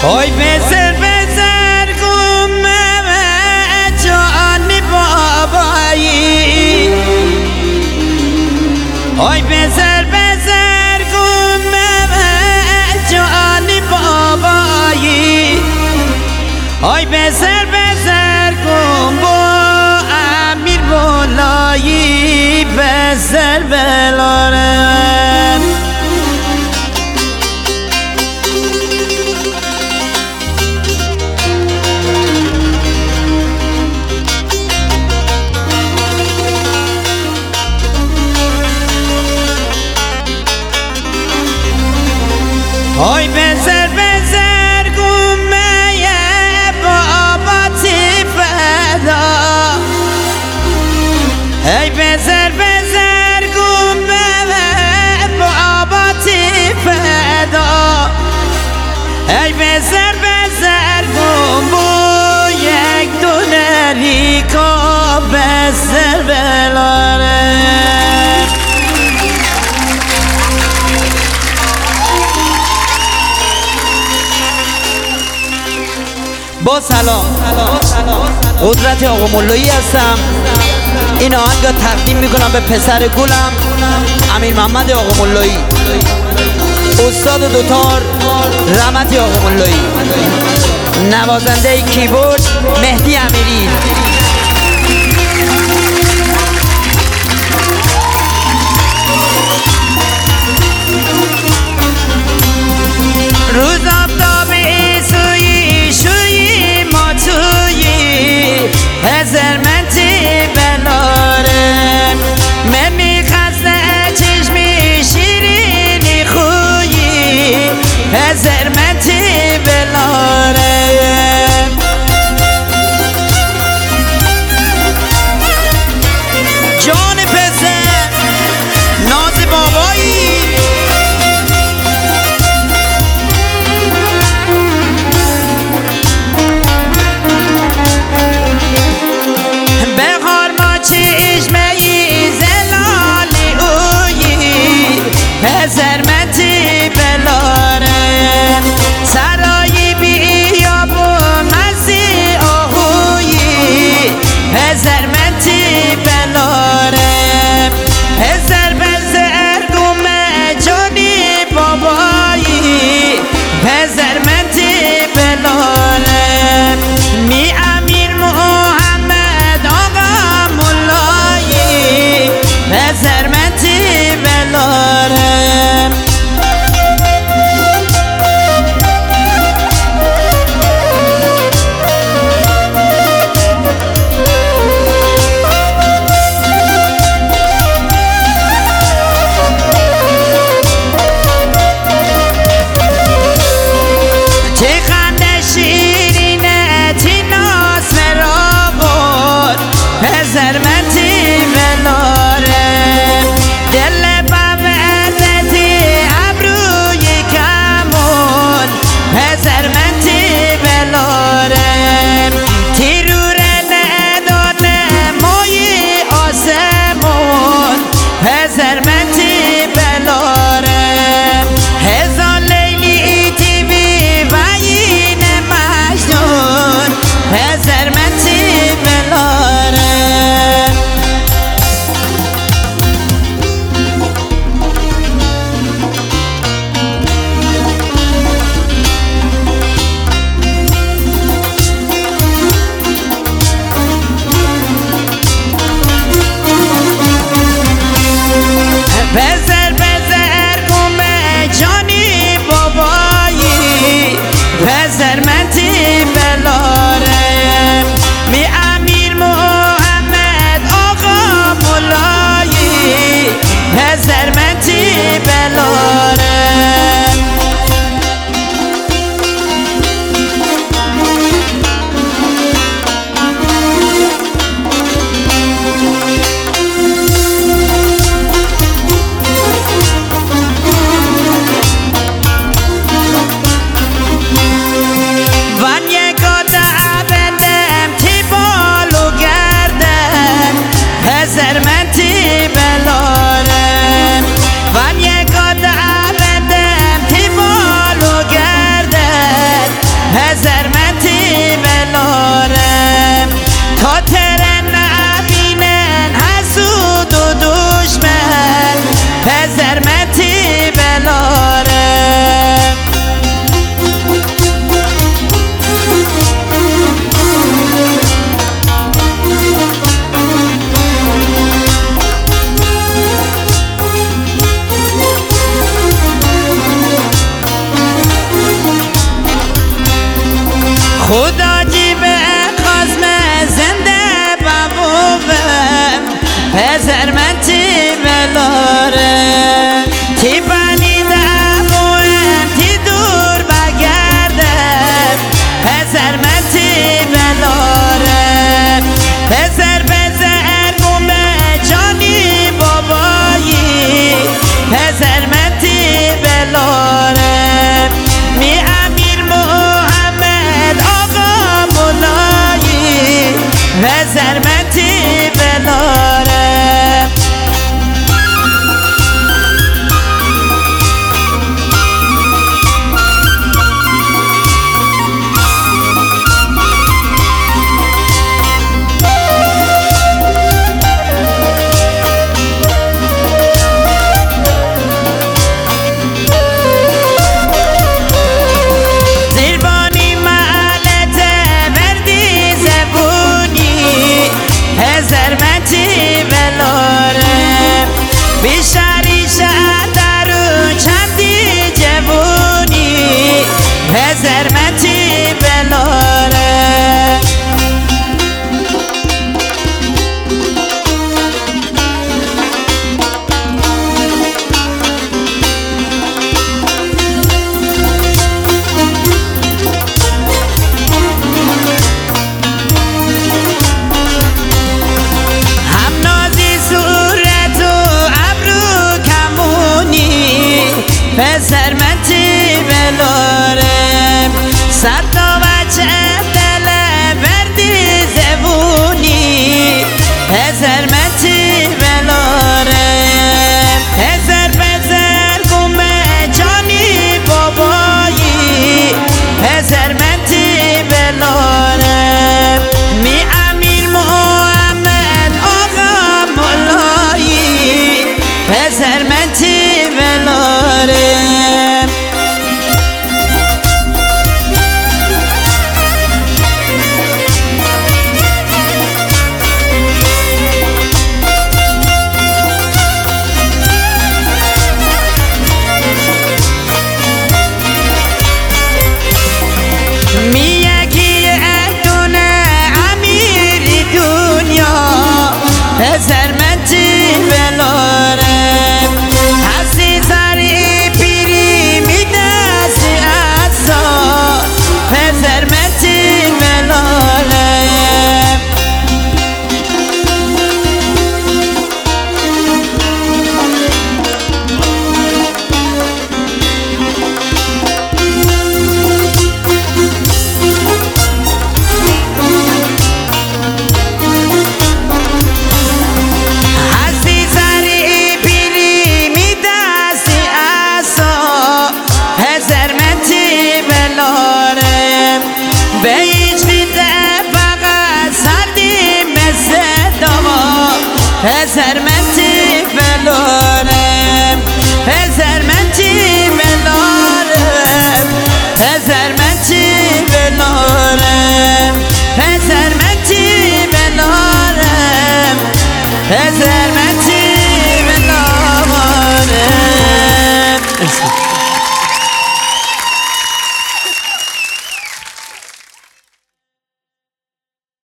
آی بزر بزر گمه جان بابایی آی بزر بزر گمه جان بابایی آی بزر بزر گم با امیر بولایی بزر بلارم آی بزر بزر گمه باباتی فدا ای بزر بزر گمه باباتی فدا ای بزر بزر گم بو یک دونری که بزر بلاره با سلام قدرت آقا مولایی هستم. این آهنگ تقدیم میکنم به پسر گلم امیر محمد آقا مولایی، استاد دوتار رحمت آقا مولایی، نوازنده کیبورد مهدی امیری. روز آفتابی سوی شوی ما توی هزار منتی بلارم من میخسته چشمی شیرینی خویی هزار منتی بلارم جان پسر ناز بابایی هزرمنتی بلاره تی بانیدم و تی دور بگردم هزرمنتی بلاره هزر بزر گم جانی بابایی هزرمنتی بلاره می امیر محمد آقا مولایی هزرمنتی بلاره هزرمنتی بلاره بیشاری شهر درو چندی جوونی هزرمنتی بلاره هزرمنتی بلاره صدا بچه دل بردی زبونی هزرمنتی بلاره هزر بزر گم جانی بابایی هزرمنتی بلاره می امیر محمد آقا مولایی هزرمنتی بلاره هزرمنتی بلاره هستی زاری پیری میدستی ازا هزرمنتی بلاره به هیچ ویده فقط سردیم به صدا هزرمنتی بلاره هزرمنتی بلاره هزرمنتی بلاره هزرمنتی بلاره هزرمنتی